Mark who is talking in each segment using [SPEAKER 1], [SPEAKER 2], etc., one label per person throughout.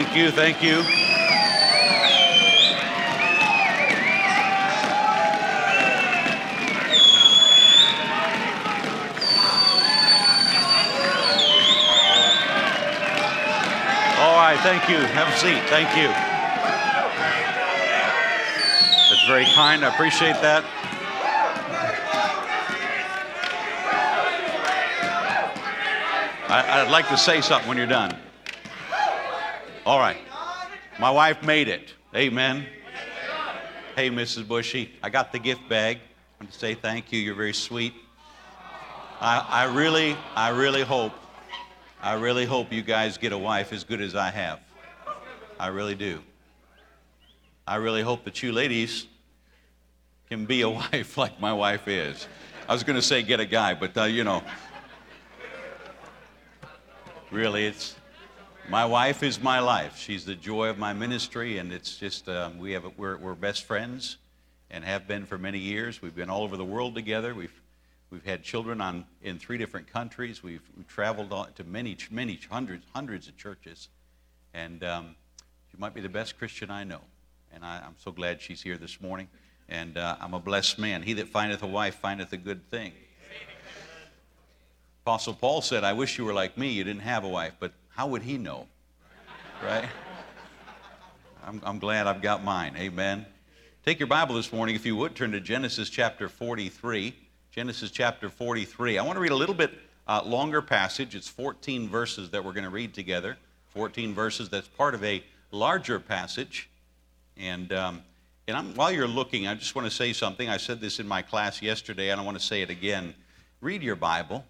[SPEAKER 1] Thank you, thank you. All right, thank you. Have a seat. Thank you. That's very kind. I appreciate that. I'd like to say something when you're done. All right. My wife made it. Amen. Hey, Mrs. Bushy, I got the gift bag. I want to say thank you. You're very sweet. I really hope you guys get a wife as good as I have. I really do. I really hope that you ladies can be a wife like my wife is. I was going to say get a guy, but really, my wife is my life. She's the joy of my ministry, and it's just we're best friends, and have been for many years. We've been all over the world together. We've had children in 3 different countries. We've traveled to many hundreds of churches, and she might be the best Christian I know. And I'm so glad she's here this morning. And I'm a blessed man. He that findeth a wife findeth a good thing. Apostle Paul said, I wish you were like me, you didn't have a wife, but how would he know? Right? I'm glad I've got mine. Amen. Take your Bible this morning, if you would, turn to Genesis chapter 43. Genesis chapter 43. I want to read a little bit longer passage. It's 14 verses that we're going to read together. 14 verses that's part of a larger passage. And while you're looking, I just want to say something. I said this in my class yesterday, and I want to say it again. Read your Bible.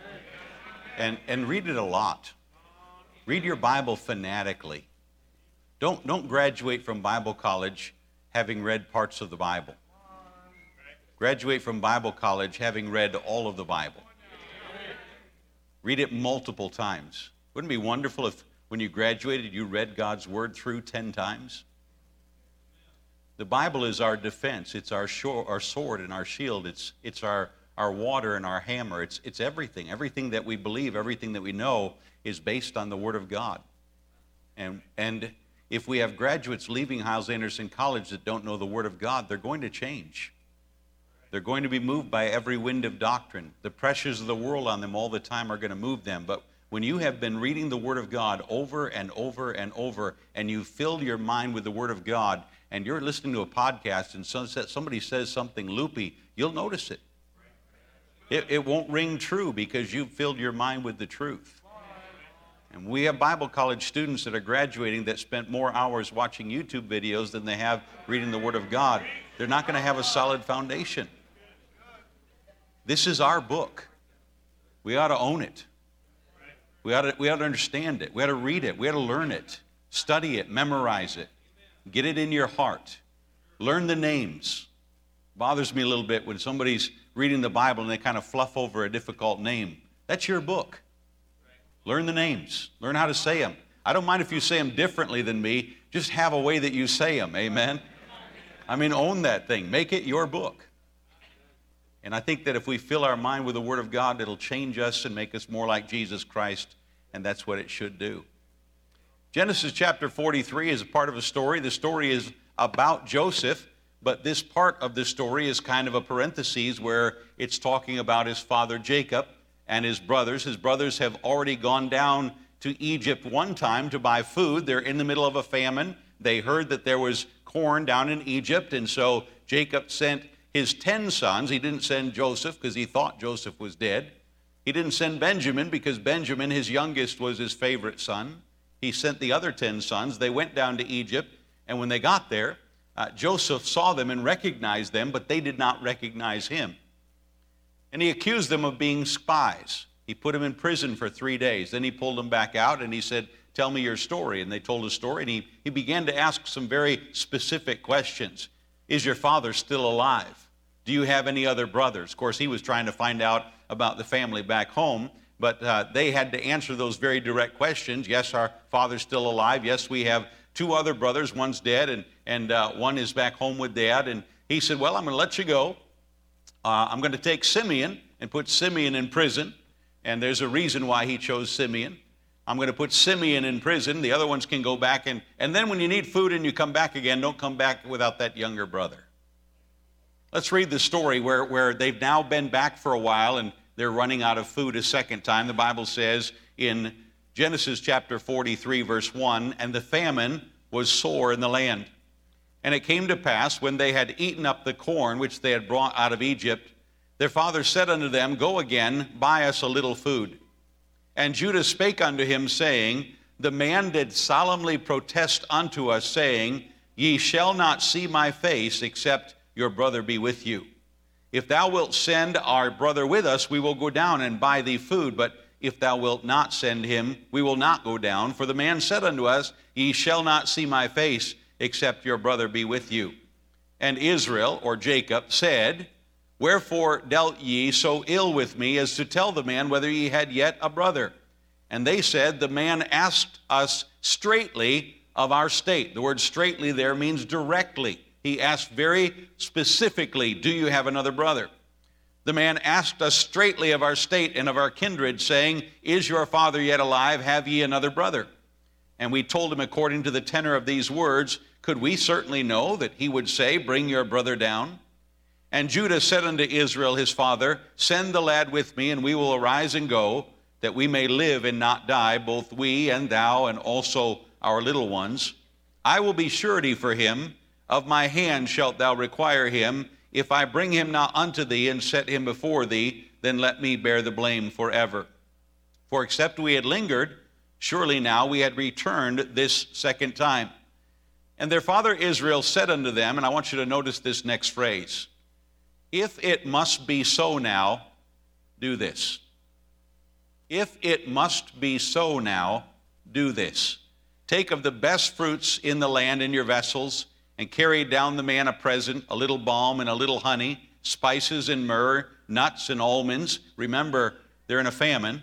[SPEAKER 1] And read it a lot. Read your Bible fanatically. Don't graduate from Bible college having read parts of the Bible. Graduate from Bible college having read all of the Bible. Read it multiple times. Wouldn't it be wonderful if when you graduated you read God's Word through 10 times? The Bible is our defense. It's our sword and our shield. It's our water and our hammer. It's everything. Everything that we believe, everything that we know is based on the Word of God. And if we have graduates leaving Hyles-Anderson College that don't know the Word of God, they're going to change. They're going to be moved by every wind of doctrine. The pressures of the world on them all the time are going to move them. But when you have been reading the Word of God over and over and over, and you filled your mind with the Word of God, and you're listening to a podcast and somebody says something loopy, you'll notice it. It won't ring true because you've filled your mind with the truth. And we have Bible college students that are graduating that spent more hours watching YouTube videos than they have reading the Word of God. They're not going to have a solid foundation. This is our book. We ought to own it. We ought to understand it. We ought to read it. We ought to learn it. Study it. Memorize it. Get it in your heart. Learn the names. Bothers me a little bit when somebody's reading the Bible and they kind of fluff over a difficult name. That's your book. Learn the names. Learn how to say them. I don't mind if you say them differently than me. Just have a way that you say them. Amen? Own that thing. Make it your book. And I think that if we fill our mind with the Word of God, it'll change us and make us more like Jesus Christ, and that's what it should do. Genesis chapter 43 is a part of a story. The story is about Joseph, but this part of the story is kind of a parenthesis where it's talking about his father Jacob and his brothers. His brothers have already gone down to Egypt one time to buy food. They're in the middle of a famine. They heard that there was corn down in Egypt, and so Jacob sent his 10 sons. He didn't send Joseph because he thought Joseph was dead. He didn't send Benjamin because Benjamin, his youngest, was his favorite son. He sent the other 10 sons. They went down to Egypt, and when they got there, Joseph saw them and recognized them, but they did not recognize him. And he accused them of being spies. He put them in prison for 3 days. Then he pulled them back out, and he said, tell me your story. And they told his story, and he began to ask some very specific questions. Is your father still alive? Do you have any other brothers? Of course, he was trying to find out about the family back home, but they had to answer those very direct questions. Yes, our father's still alive. Yes, we have 2 other brothers. One's dead, and one is back home with Dad. And he said, well, I'm going to let you go. I'm going to take Simeon and put Simeon in prison. And there's a reason why he chose Simeon. I'm going to put Simeon in prison. The other ones can go back. And then when you need food and you come back again, don't come back without that younger brother. Let's read the story where they've now been back for a while and they're running out of food a second time. The Bible says in Genesis chapter 43, verse 1, and the famine was sore in the land. And it came to pass, when they had eaten up the corn which they had brought out of Egypt, their father said unto them, Go again, buy us a little food. And Judah spake unto him, saying, The man did solemnly protest unto us, saying, Ye shall not see my face, except your brother be with you. If thou wilt send our brother with us, we will go down and buy thee food. But if thou wilt not send him, we will not go down. For the man said unto us, Ye shall not see my face, except your brother be with you. And Israel, or Jacob, said, Wherefore dealt ye so ill with me, as to tell the man whether ye had yet a brother? And they said, The man asked us straitly of our state. The word straitly there means directly. He asked very specifically, Do you have another brother? The man asked us straitly of our state and of our kindred, saying, Is your father yet alive? Have ye another brother? And we told him according to the tenor of these words. Could we certainly know that he would say, Bring your brother down? And Judah said unto Israel his father, Send the lad with me, and we will arise and go, that we may live and not die, both we and thou, and also our little ones. I will be surety for him. Of my hand shalt thou require him. If I bring him not unto thee, and set him before thee, then let me bear the blame forever. For except we had lingered, surely now we had returned this second time. And their father Israel said unto them, and I want you to notice this next phrase, If it must be so now, do this. If it must be so now, do this. Take of the best fruits in the land in your vessels, and carry down the man a present, a little balm and a little honey, spices and myrrh, nuts and almonds. Remember, they're in a famine.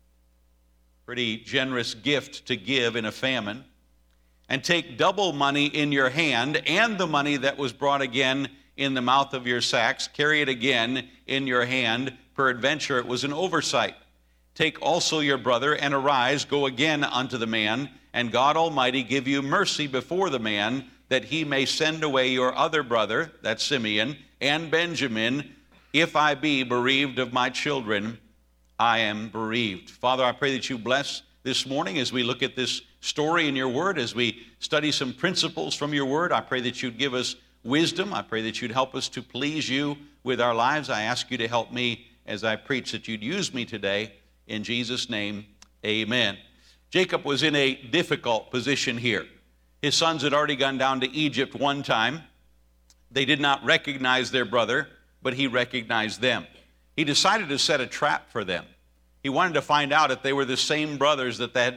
[SPEAKER 1] Pretty generous gift to give in a famine. And take double money in your hand, and the money that was brought again in the mouth of your sacks, carry it again in your hand. Peradventure it was an oversight. Take also your brother, and arise, go again unto the man, and God Almighty give you mercy before the man, that he may send away your other brother, that's Simeon, and Benjamin. If I be bereaved of my children, I am bereaved. Father, I pray that you bless this morning as we look at this story in your word, as we study some principles from your word. I pray that you'd give us wisdom. I pray that you'd help us to please you with our lives. I ask you to help me as I preach, that you'd use me today. In Jesus' name, amen. Jacob was in a difficult position here. His sons had already gone down to Egypt one time. They did not recognize their brother, but he recognized them. He decided to set a trap for them. He wanted to find out if they were the same brothers that they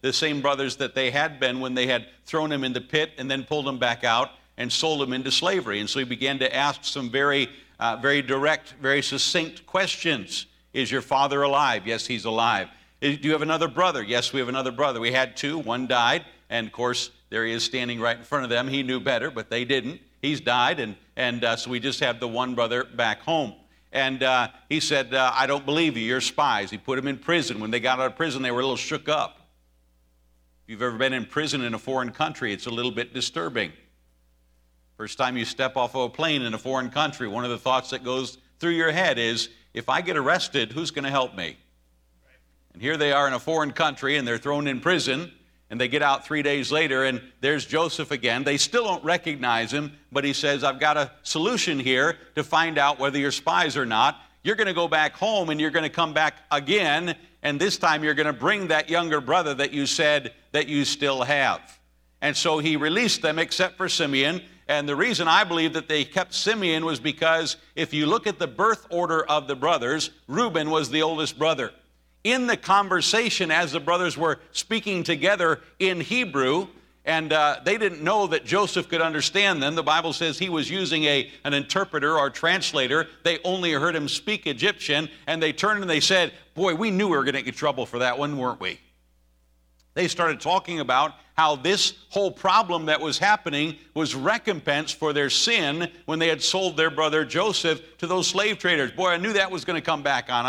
[SPEAKER 1] had been when they had thrown him in the pit and then pulled him back out and sold him into slavery. And so he began to ask some very direct, very succinct questions. Is your father alive? Yes, he's alive. Do you have another brother? Yes, we have another brother. We had two. One died. And, of course, there he is standing right in front of them. He knew better, but they didn't. He's died, and so we just have the one brother back home. And he said, I don't believe you. You're spies. He put him in prison. When they got out of prison, they were a little shook up. If you've ever been in prison in a foreign country, it's a little bit disturbing. First time you step off of a plane in a foreign country, one of the thoughts that goes through your head is, if I get arrested, who's going to help me? And here they are in a foreign country, and they're thrown in prison, and they get out 3 days later, and there's Joseph again. They still don't recognize him, but he says, I've got a solution here to find out whether you're spies or not. You're going to go back home, and you're going to come back again, and this time you're going to bring that younger brother that you said that you still have. And so he released them except for Simeon. And the reason I believe that they kept Simeon was because if you look at the birth order of the brothers, Reuben was the oldest brother. In the conversation as the brothers were speaking together in Hebrew, and they didn't know that Joseph could understand them. The Bible says he was using an interpreter or translator. They only heard him speak Egyptian, and they turned and they said, boy, we knew we were going to get in trouble for that one, weren't we? They started talking about how this whole problem that was happening was recompense for their sin when they had sold their brother Joseph to those slave traders. Boy, I knew that was going to come back on us.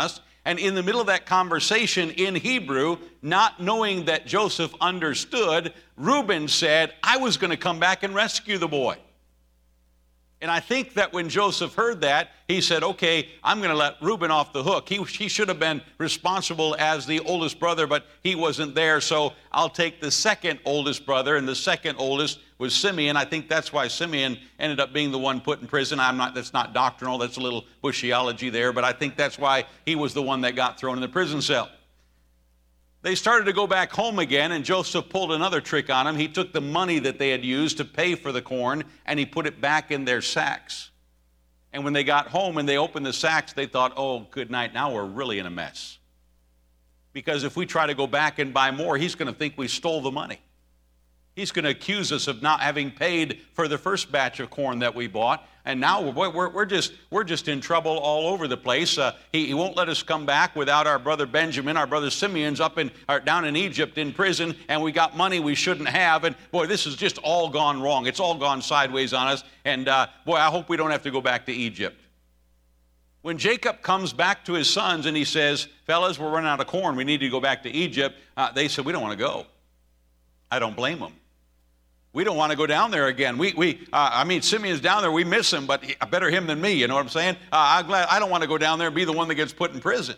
[SPEAKER 1] And in the middle of that conversation in Hebrew, not knowing that Joseph understood, Reuben said, I was going to come back and rescue the boy. And I think that when Joseph heard that, he said, okay, I'm going to let Reuben off the hook. He should have been responsible as the oldest brother, but he wasn't there, so I'll take the second oldest brother, and the second oldest was Simeon. I think that's why Simeon ended up being the one put in prison. That's not doctrinal, that's a little bushyology there, but I think that's why he was the one that got thrown in the prison cell. They started to go back home again, and Joseph pulled another trick on them. He took the money that they had used to pay for the corn, and he put it back in their sacks. And when they got home and they opened the sacks, they thought, oh, good night, now we're really in a mess. Because if we try to go back and buy more, he's going to think we stole the money. He's going to accuse us of not having paid for the first batch of corn that we bought. And now we're just in trouble all over the place. He won't let us come back without our brother Benjamin. Our brother Simeon's down in Egypt in prison, and we got money we shouldn't have. And boy, this has just all gone wrong. It's all gone sideways on us. And boy, I hope we don't have to go back to Egypt. When Jacob comes back to his sons and he says, fellas, we're running out of corn. We need to go back to Egypt. They said, we don't want to go. I don't blame them. We don't want to go down there again. Simeon's down there. We miss him, but better him than me. You know what I'm saying? I'm glad I don't want to go down there and be the one that gets put in prison.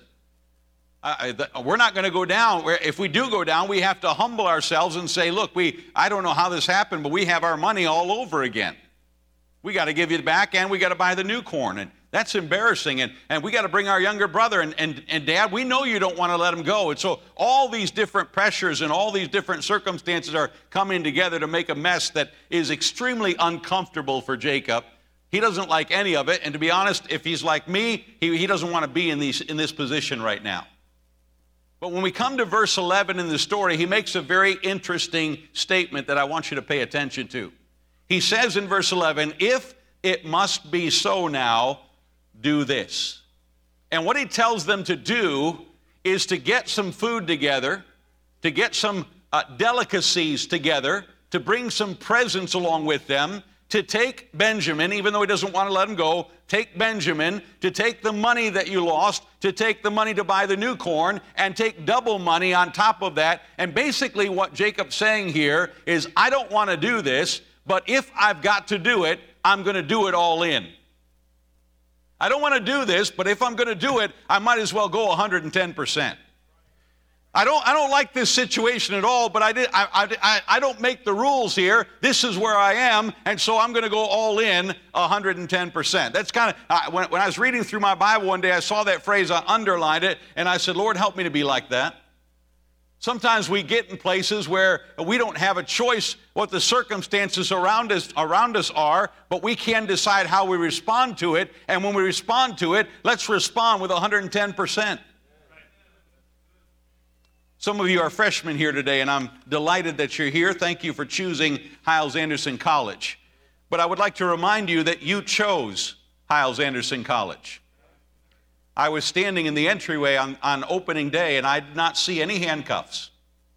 [SPEAKER 1] We're not going to go down. If we do go down, we have to humble ourselves and say, look, I don't know how this happened, but we have our money all over again. We got to give you back, and we got to buy the new corn. And that's embarrassing. And we got to bring our younger brother. And Dad, we know you don't want to let him go. And so all these different pressures and all these different circumstances are coming together to make a mess that is extremely uncomfortable for Jacob. He doesn't like any of it. And to be honest, if he's like me, he doesn't want to be in this position right now. But when we come to verse 11 in the story, he makes a very interesting statement that I want you to pay attention to. He says in verse 11, if it must be so now, do this. And what he tells them to do is to get some food together, to get some delicacies together, to bring some presents along with them, to take Benjamin, even though he doesn't want to let him go, take Benjamin, to take the money that you lost, to take the money to buy the new corn, and take double money on top of that. And basically what Jacob's saying here is, I don't want to do this, but if I've got to do it, I'm going to do it all in. I don't want to do this, but if I'm going to do it, I might as well go 110%. I don't like this situation at all, but I don't make the rules here. This is where I am, and so I'm going to go all in 110%. That's kind of, when I was reading through my Bible one day, I saw that phrase, I underlined it, and I said, Lord, help me to be like that. Sometimes we get in places where we don't have a choice what the circumstances around us are, but we can decide how we respond to it. And when we respond to it, let's respond with 110%. Some of you are freshmen here today, and I'm delighted that you're here. Thank you for choosing Hyles-Anderson College. But I would like to remind you that you chose Hyles-Anderson College. I was standing in the entryway on opening day, and I did not see any handcuffs.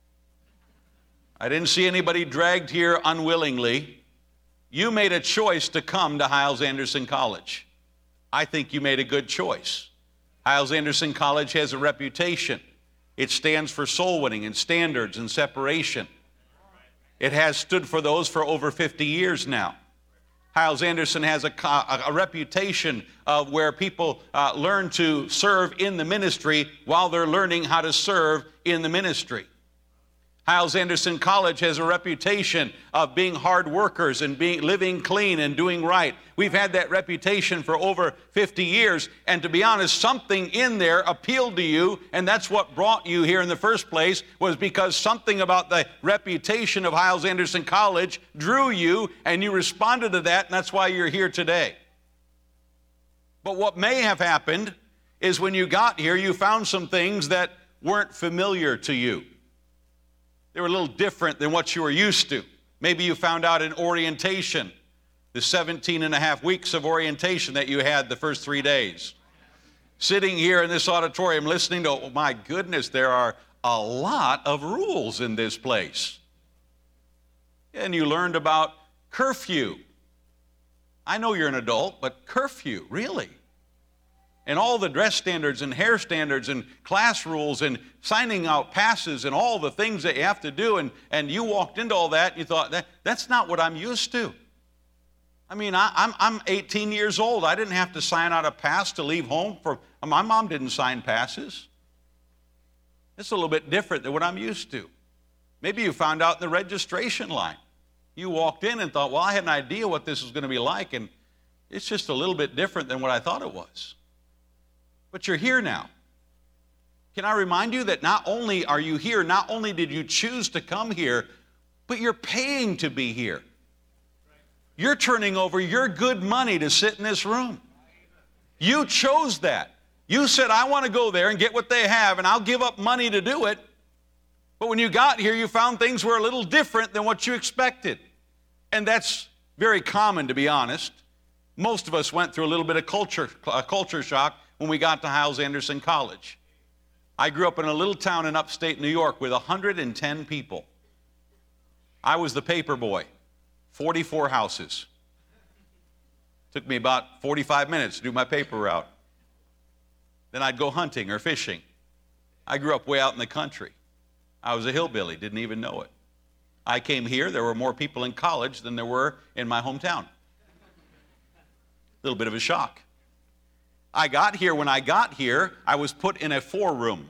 [SPEAKER 1] I didn't see anybody dragged here unwillingly. You made a choice to come to Hyles-Anderson College. I think you made a good choice. Hyles-Anderson College has a reputation. It stands for soul winning and standards and separation. It has stood for those for over 50 years now. Hyles-Anderson has a reputation of where people learn to serve in the ministry while they're learning how to serve in the ministry. Hyles-Anderson College has a reputation of being hard workers and living clean and doing right. We've had that reputation for over 50 years, and to be honest, something in there appealed to you, and that's what brought you here in the first place, was because something about the reputation of Hyles-Anderson College drew you, and you responded to that, and that's why you're here today. But what may have happened is when you got here, you found some things that weren't familiar to you. They were a little different than what you were used to. Maybe you found out in orientation, the 17 and a half weeks of orientation that you had the first 3 days. Sitting here in this auditorium listening to, oh my goodness, there are a lot of rules in this place. And you learned about curfew. I know you're an adult, but curfew, really? and all the dress standards and hair standards and class rules and signing out passes and all the things that you have to do, and you walked into all that and you thought, that's not what I'm used to. I mean, I'm 18 years old. I didn't have to sign out a pass to leave home. My mom didn't sign passes. It's a little bit different than what I'm used to. Maybe you found out in the registration line. You walked in and thought, well, I had an idea what this was going to be like, and it's just a little bit different than what I thought it was. But you're here now. Can I remind you that not only are you here, not only did you choose to come here, but you're paying to be here. You're turning over your good money to sit in this room. You chose that. You said, I want to go there and get what they have, and I'll give up money to do it. But when you got here, you found things were a little different than what you expected. And that's very common, to be honest. Most of us went through a little bit of culture shock when we got to Hyles-Anderson College. I grew up in a little town in upstate New York with 110 people. I was the paper boy. 44 houses. Took me about 45 minutes to do my paper route. Then I'd go hunting or fishing. I grew up way out in the country. I was a hillbilly, didn't even know it. I came here, there were more people in college than there were in my hometown. A little bit of a shock. When I got here, I was put in a 4-room.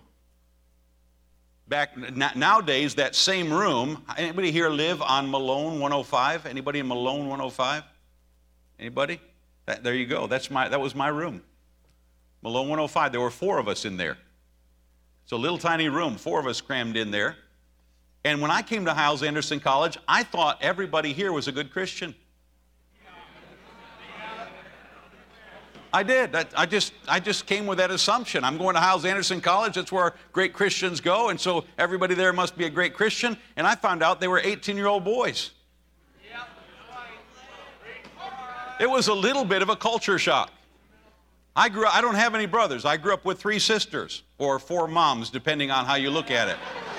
[SPEAKER 1] Nowadays, that same room, anybody here live on Malone 105? Anybody in Malone 105? Anybody? There you go. That was my room. Malone 105. There were 4 of us in there. It's a little tiny room, 4 of us crammed in there. And when I came to Hyles-Anderson College, I thought everybody here was a good Christian. I did. I just came with that assumption. I'm going to Hyles-Anderson College. That's where great Christians go, and so everybody there must be a great Christian. And I found out they were 18-year-old boys. It was a little bit of a culture shock. I don't have any brothers. I grew up with 3 sisters, or 4 moms, depending on how you look at it.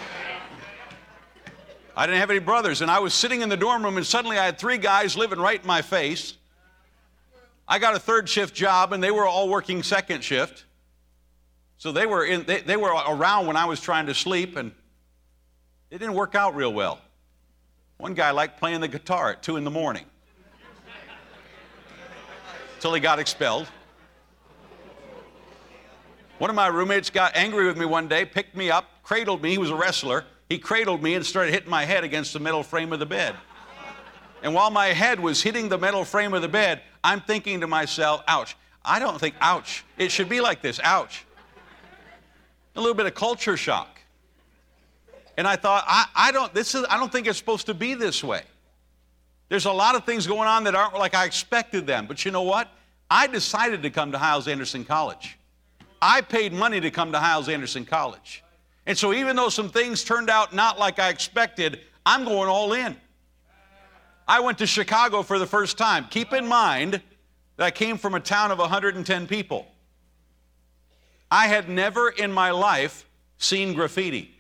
[SPEAKER 1] I didn't have any brothers, and I was sitting in the dorm room, and suddenly I had 3 guys living right in my face. I got a 3rd shift job, and they were all working 2nd shift. So they were around when I was trying to sleep, and it didn't work out real well. One guy liked playing the guitar at 2 in the morning until he got expelled. One of my roommates got angry with me one day, picked me up, cradled me. He was a wrestler. He cradled me and started hitting my head against the metal frame of the bed. And while my head was hitting the metal frame of the bed, I'm thinking to myself, ouch. I don't think, ouch. It should be like this, ouch. A little bit of culture shock. And I thought, I don't think it's supposed to be this way. There's a lot of things going on that aren't like I expected them. But you know what? I decided to come to Hyles-Anderson College. I paid money to come to Hyles-Anderson College. And so even though some things turned out not like I expected, I'm going all in. I went to Chicago for the first time. Keep in mind that I came from a town of 110 people. I had never in my life seen graffiti.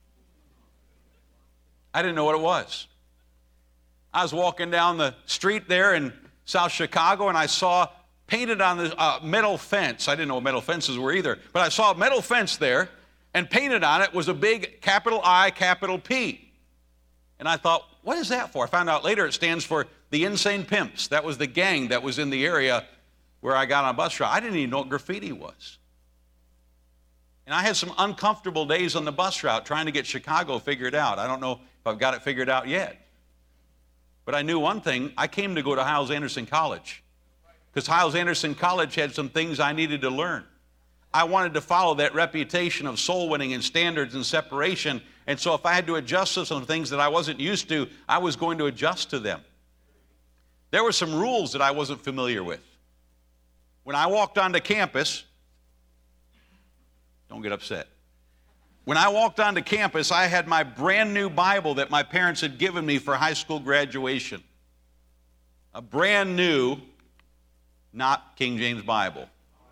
[SPEAKER 1] I didn't know what it was. I was walking down the street there in South Chicago, and I saw painted on the metal fence. I didn't know what metal fences were either, but I saw a metal fence there, and painted on it was a big capital I, capital P. And I thought, what is that for? I found out later it stands for the Insane Pimps. That was the gang that was in the area where I got on a bus route. I didn't even know what graffiti was. And I had some uncomfortable days on the bus route trying to get Chicago figured out. I don't know if I've got it figured out yet. But I knew one thing. I came to go to Hyles-Anderson College because Hyles-Anderson College had some things I needed to learn. I wanted to follow that reputation of soul winning and standards and separation. And so if I had to adjust to some things that I wasn't used to, I was going to adjust to them. There were some rules that I wasn't familiar with. When I walked onto campus, don't get upset. When I walked onto campus, I had my brand new Bible that my parents had given me for high school graduation. A brand new, not King James Bible.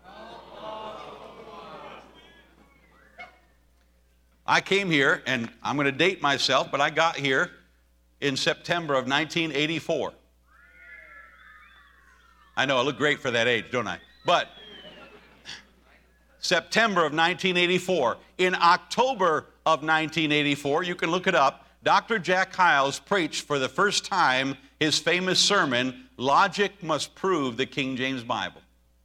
[SPEAKER 1] I came here, and I'm going to date myself, but I got here in September of 1984. I know, I look great for that age, don't I? But September of 1984. In October of 1984, you can look it up, Dr. Jack Hyles preached for the first time his famous sermon, Logic Must Prove the King James Bible.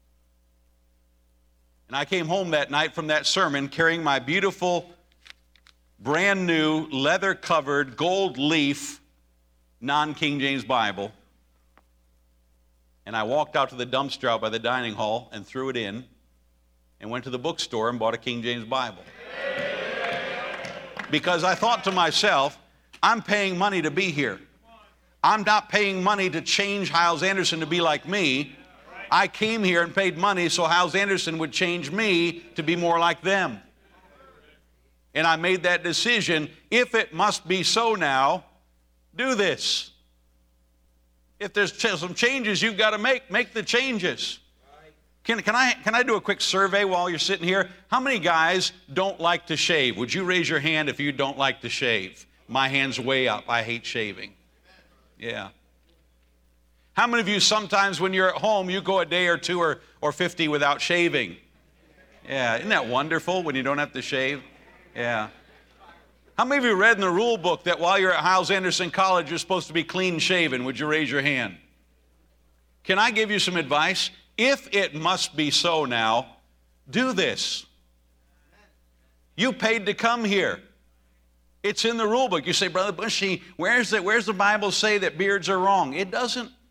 [SPEAKER 1] And I came home that night from that sermon carrying my beautiful, brand new, leather-covered, gold leaf, non-King James Bible. And I walked out to the dumpster out by the dining hall and threw it in and went to the bookstore and bought a King James Bible. Because I thought to myself, I'm paying money to be here. I'm not paying money to change Hyles Anderson to be like me. I came here and paid money so Hyles Anderson would change me to be more like them. And I made that decision. If it must be so now, do this. If there's some changes you've got to make the changes. Can I do a quick survey while you're sitting here? How many guys don't like to shave? Would you raise your hand if you don't like to shave? My hand's way up. I hate shaving. Yeah. How many of you sometimes when you're at home, you go a day or two or 50 without shaving? Yeah, isn't that wonderful when you don't have to shave? Yeah. How many of you read in the rule book that while you're at Hyles Anderson College, you're supposed to be clean shaven? Would you raise your hand? Can I give you some advice? If it must be so now, do this. You paid to come here. It's in the rule book. You say, Brother Bushy, where's the Bible say that beards are wrong? It doesn't. In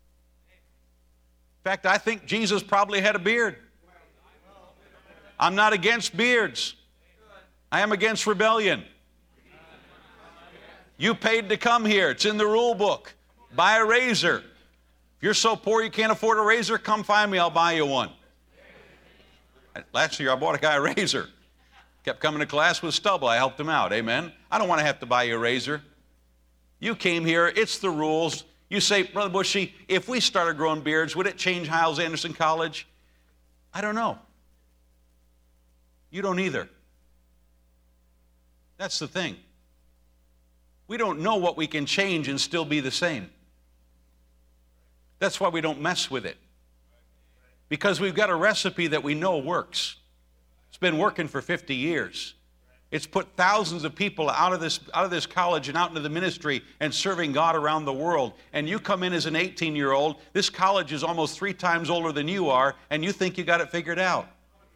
[SPEAKER 1] fact, I think Jesus probably had a beard. I'm not against beards. I am against rebellion. You paid to come here. It's in the rule book. Buy a razor. If you're so poor you can't afford a razor, come find me. I'll buy you one. Last year I bought a guy a razor. Kept coming to class with stubble. I helped him out. Amen. I don't want to have to buy you a razor. You came here. It's the rules. You say, Brother Bushy, if we started growing beards, would it change Hyles Anderson College? I don't know. You don't either. That's the thing. We don't know what we can change and still be the same. That's why we don't mess with it. Because we've got a recipe that we know works. It's been working for 50 years. It's put thousands of people out of this college and out into the ministry and serving God around the world. And you come in as an 18-year-old, this college is almost 3 times older than you are, and you think you got it figured out.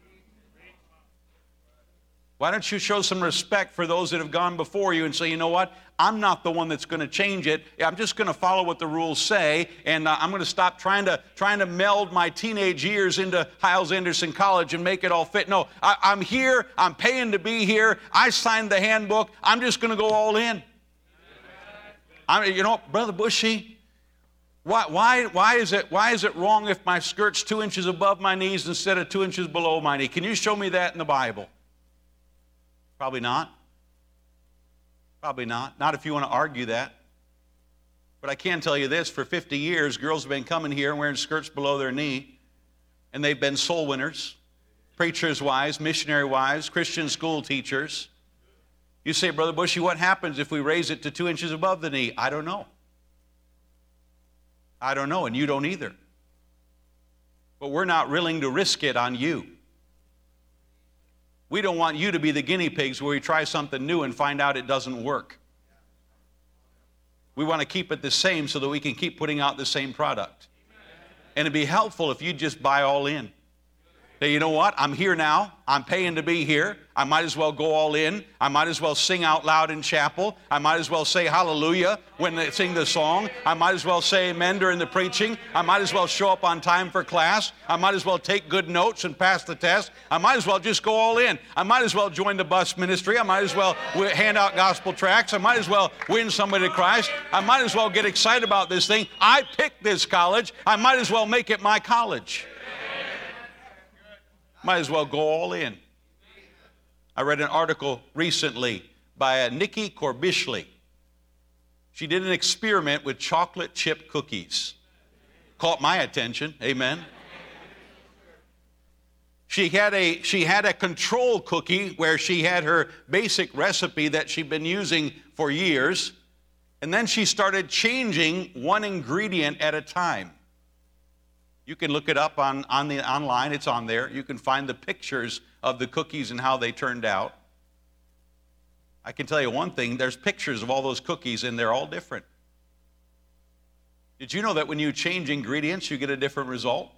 [SPEAKER 1] Why don't you show some respect for those that have gone before you and say, you know what, I'm not the one that's going to change it. I'm just going to follow what the rules say, and I'm going to stop trying to meld my teenage years into Hyles Anderson College and make it all fit. No, I'm here. I'm paying to be here. I signed the handbook. I'm just going to go all in. You know, Brother Bushy, why is it wrong if my skirt's 2 inches above my knees instead of 2 inches below my knee? Can you show me that in the Bible? Probably not. Probably not. Not if you want to argue that. But I can tell you this, for 50 years, girls have been coming here wearing skirts below their knee, and they've been soul winners, preachers' wives, missionary wives, Christian school teachers. You say, Brother Bushy, what happens if we raise it to 2 inches above the knee? I don't know. I don't know, and you don't either. But we're not willing to risk it on you. We don't want you to be the guinea pigs where we try something new and find out it doesn't work. We want to keep it the same so that we can keep putting out the same product. And it'd be helpful if you just buy all in. Say, you know what? I'm here now. I'm paying to be here. I might as well go all in. I might as well sing out loud in chapel. I might as well say hallelujah when they sing the song. I might as well say amen during the preaching. I might as well show up on time for class. I might as well take good notes and pass the test. I might as well just go all in. I might as well join the bus ministry. I might as well hand out gospel tracts. I might as well win somebody to Christ. I might as well get excited about this thing. I picked this college. I might as well make it my college. Might as well go all in. I read an article recently by Nikki Corbishley. She did an experiment with chocolate chip cookies. Caught my attention. Amen. She had a control cookie where she had her basic recipe that she'd been using for years, and then she started changing one ingredient at a time. You can look it up online. It's on there. You can find the pictures of the cookies and how they turned out. I can tell you one thing. There's pictures of all those cookies, and they're all different. Did you know that when you change ingredients, you get a different result?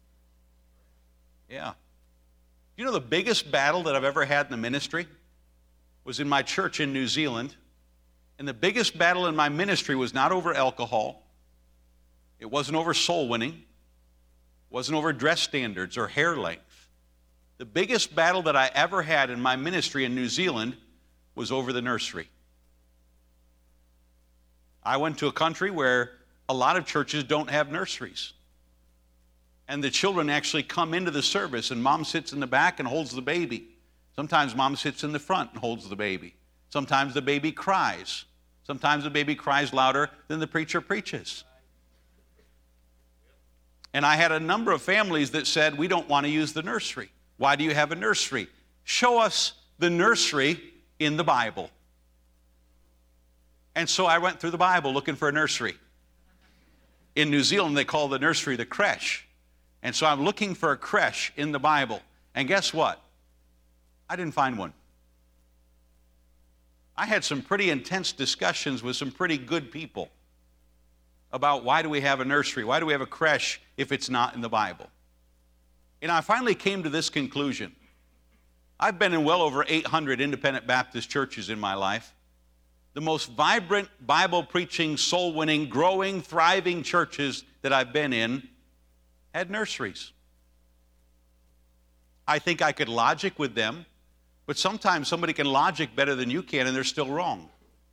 [SPEAKER 1] Yeah. You know the biggest battle that I've ever had in the ministry was in my church in New Zealand. And the biggest battle in my ministry was not over alcohol. It wasn't over soul winning. It wasn't over dress standards or hair length. The biggest battle that I ever had in my ministry in New Zealand was over the nursery. I went to a country where a lot of churches don't have nurseries. And the children actually come into the service, and mom sits in the back and holds the baby. Sometimes mom sits in the front and holds the baby. Sometimes the baby cries. Sometimes the baby cries louder than the preacher preaches. And I had a number of families that said, we don't want to use the nursery. Why do you have a nursery? Show us the nursery in the Bible. And so I went through the Bible looking for a nursery. In New Zealand, they call the nursery the creche. And so I'm looking for a creche in the Bible. And guess what? I didn't find one. I had some pretty intense discussions with some pretty good people about why do we have a nursery? Why do we have a creche if it's not in the Bible? And I finally came to this conclusion. I've been in well over 800 independent Baptist churches in my life. The most vibrant, Bible-preaching, soul-winning, growing, thriving churches that I've been in had nurseries. I think I could logic with them, but sometimes somebody can logic better than you can, and they're still wrong.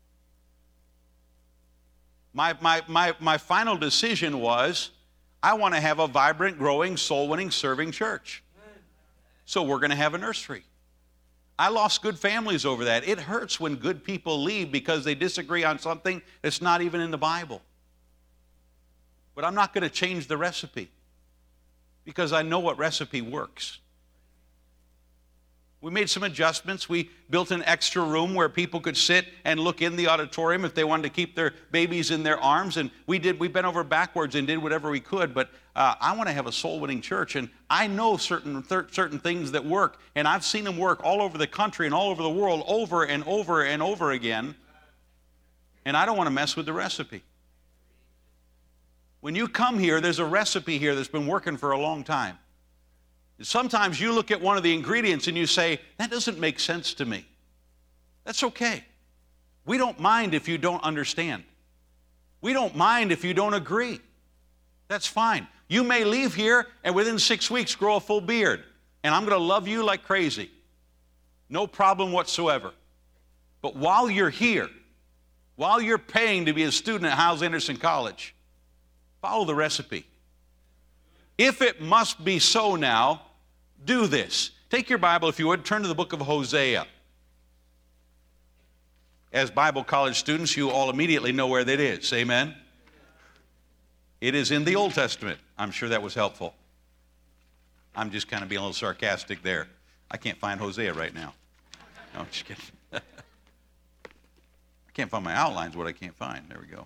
[SPEAKER 1] My final decision was, I want to have a vibrant, growing, soul-winning, serving church. So we're going to have a nursery. I lost good families over that. It hurts when good people leave because they disagree on something that's not even in the Bible. But I'm not going to change the recipe because I know what recipe works. We made some adjustments. We built an extra room where people could sit and look in the auditorium if they wanted to keep their babies in their arms. And we bent over backwards and did whatever we could. But I want to have a soul-winning church. And I know certain things that work. And I've seen them work all over the country and all over the world over and over and over again. And I don't want to mess with the recipe. When you come here, there's a recipe here that's been working for a long time. Sometimes you look at one of the ingredients and you say, that doesn't make sense to me. That's okay. We don't mind if you don't understand. We don't mind if you don't agree. That's fine. You may leave here and within 6 weeks grow a full beard. And I'm going to love you like crazy. No problem whatsoever. But while you're here, while you're paying to be a student at Hyles-Anderson College, follow the recipe. If it must be so now, do this. Take your Bible, if you would, turn to the book of Hosea. As Bible college students, you all immediately know where that is. Amen? It is in the Old Testament. I'm sure that was helpful. I'm just kind of being a little sarcastic there. I can't find Hosea right now. No, just kidding. I can't find my outlines, what I can't find. There we go.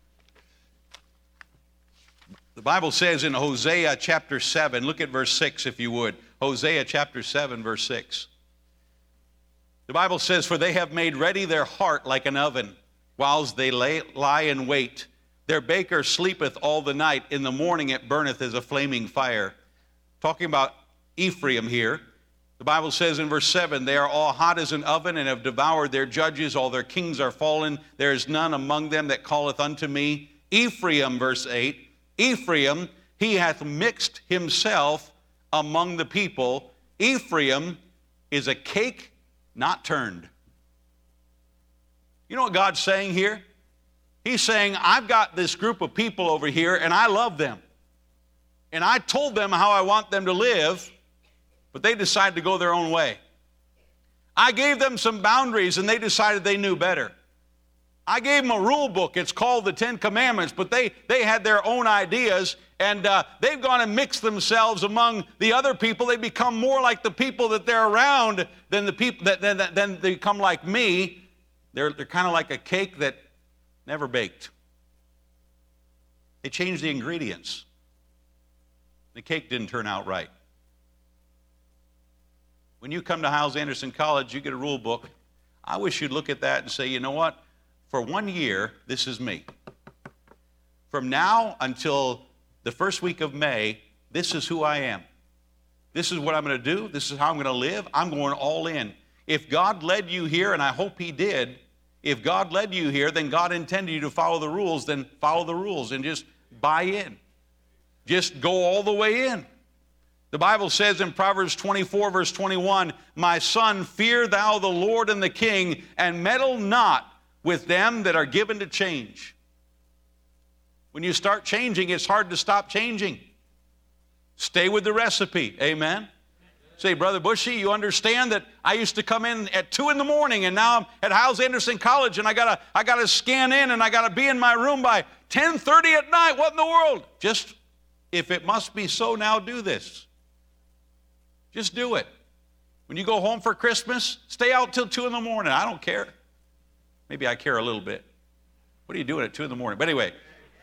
[SPEAKER 1] The Bible says in Hosea chapter 7, look at verse 6 if you would. Hosea chapter 7, verse 6. The Bible says, for they have made ready their heart like an oven, whilst they lie in wait. Their baker sleepeth all the night. In the morning it burneth as a flaming fire. Talking about Ephraim here. The Bible says in verse 7, they are all hot as an oven and have devoured their judges. All their kings are fallen. There is none among them that calleth unto me. Ephraim, verse 8. Ephraim, he hath mixed himself among the people. Ephraim is a cake not turned. You know what God's saying here? He's saying, I've got this group of people over here and I love them. And I told them how I want them to live, but they decided to go their own way. I gave them some boundaries and they decided they knew better. I gave them a rule book. It's called the Ten Commandments, but they had their own ideas, and they've gone and mixed themselves among the other people. They become more like the people that they're around than the people that they become like me. They're kind of like a cake that never baked. They changed the ingredients. The cake didn't turn out right. When you come to Hyles-Anderson College, you get a rule book. I wish you'd look at that and say, you know what? For 1 year, this is me. From now until the first week of May, this is who I am. This is what I'm going to do. This is how I'm going to live. I'm going all in. If God led you here, and I hope He did, if God led you here, then God intended you to follow the rules, then follow the rules and just buy in. Just go all the way in. The Bible says in Proverbs 24, verse 21, "My son, fear thou the Lord and the King, and meddle not with them that are given to change." When you start changing, it's hard to stop changing. Stay with the recipe. Amen? Say, Brother Bushy, you understand that I used to come in at 2 in the morning, and now I'm at Hyles-Anderson College, and I gotta scan in, and I gotta be in my room by 10:30 at night. What in the world? Just, if it must be so, now do this. Just do it. When you go home for Christmas, stay out till 2 in the morning. I don't care. Maybe I care a little bit. What are you doing at 2 in the morning? But anyway.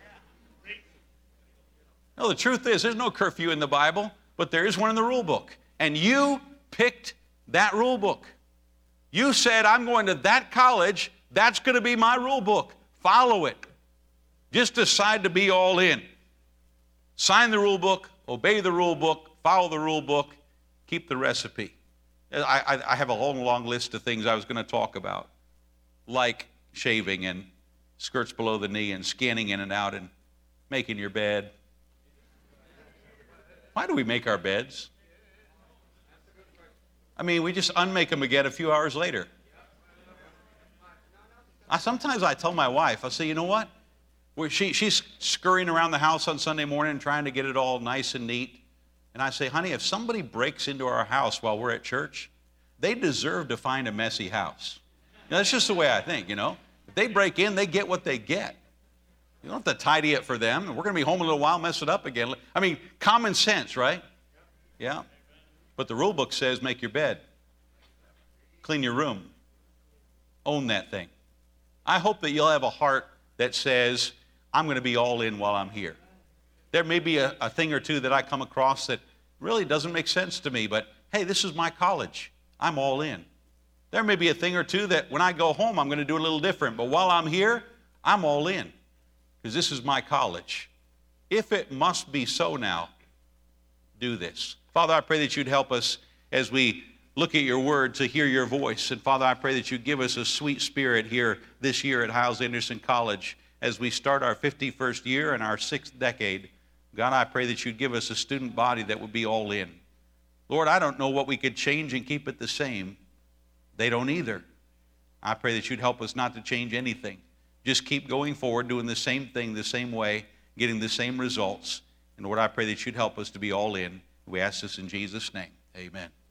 [SPEAKER 1] No, the truth is, there's no curfew in the Bible, but there is one in the rule book. And you picked that rule book. You said, I'm going to that college. That's going to be my rule book. Follow it. Just decide to be all in. Sign the rule book, obey the rule book, follow the rule book, keep the recipe. I have a long list of things I was going to talk about, like shaving and skirts below the knee and scanning in and out and making your bed. Why do we make our beds? I mean, we just unmake them again a few hours later. Sometimes I tell my wife, I say, you know what? She's scurrying around the house on Sunday morning trying to get it all nice and neat. And I say, honey, if somebody breaks into our house while we're at church, they deserve to find a messy house. That's just the way I think, you know. If they break in, they get what they get. You don't have to tidy it for them. We're going to be home a little while, mess it up again. I mean, common sense, right? Yeah. But the rule book says make your bed. Clean your room. Own that thing. I hope that you'll have a heart that says, I'm going to be all in while I'm here. There may be a thing or two that I come across that really doesn't make sense to me, but hey, this is my college. I'm all in. There may be a thing or two that when I go home, I'm going to do a little different, but while I'm here, I'm all in because this is my college. If it must be so now, do this. Father, I pray that you'd help us as we look at your word to hear your voice. And Father, I pray that you give us a sweet spirit here this year at Hyles-Anderson College as we start our 51st year and our 6th decade. God, I pray that you'd give us a student body that would be all in. Lord, I don't know what we could change and keep it the same. They don't either. I pray that you'd help us not to change anything. Just keep going forward, doing the same thing the same way, getting the same results. And Lord, I pray that you'd help us to be all in. We ask this in Jesus' name. Amen.